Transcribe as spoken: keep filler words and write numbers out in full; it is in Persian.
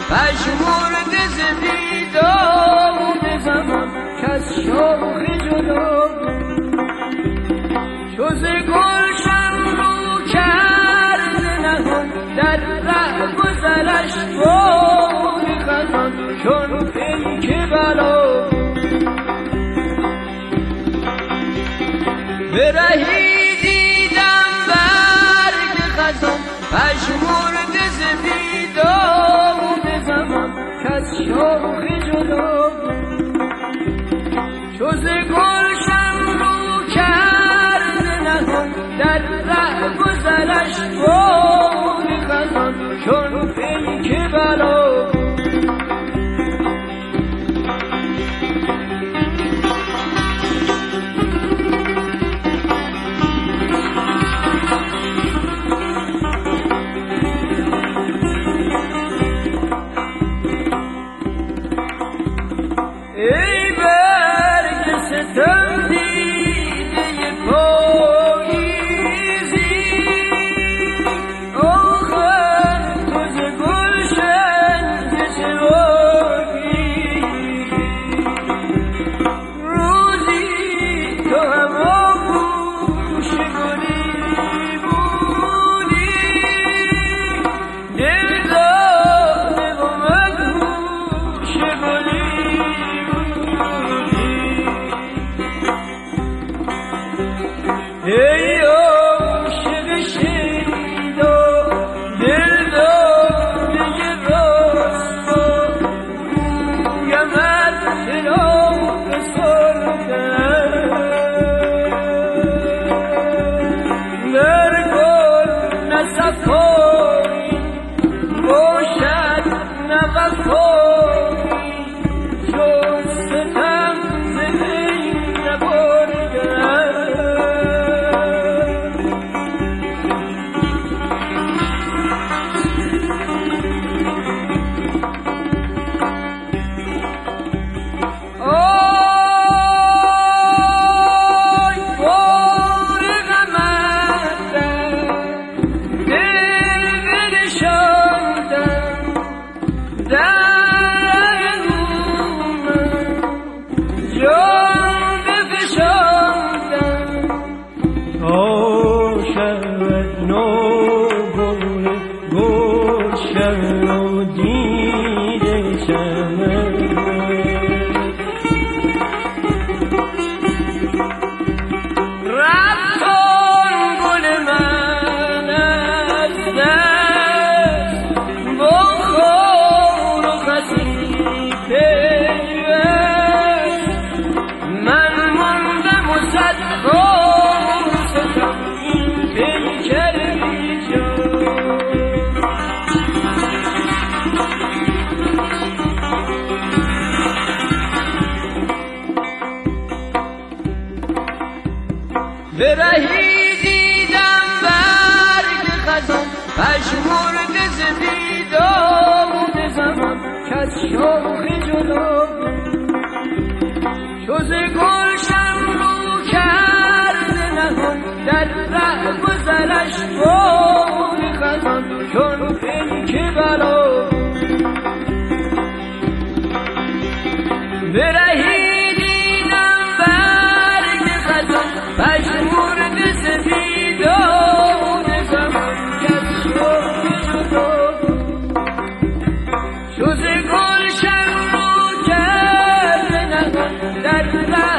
پژمرده ز بیداد زمان کز شاخ جدا چو ز گلشن رو کرده نهان در ره گذرش باد خزان چون پیک بلا به رهی دیدم برگ خزان پژمرده ز بیداد زمان کز شاخ جدا چو ز گلشن رو کرده نهان در ره گذرش باد خزان چون پیک بلا ای برگ ستم دیده پاییزی آخر تو ز گلشن چراغی روزی تو هم آغوش گلی بودی دل داده و مدهوش گلی ای عاشق شیدا دل داده راستا گویمت چرا بسردم در گل نه صفایی باشد نه وفایی جز ستم ز بین نبردم به رهی دیدم برگ خزان پژمرده ز بیداد زمان کز شاخ جدا چو ز گلشن رو کرده نهان در ره گذرش باد خزان چون پیک بلا به رهی دیدم برگ خزان پژمرده ز بیداد زمان کز شاخ جدا چو ز گلشن رو کرده نهان در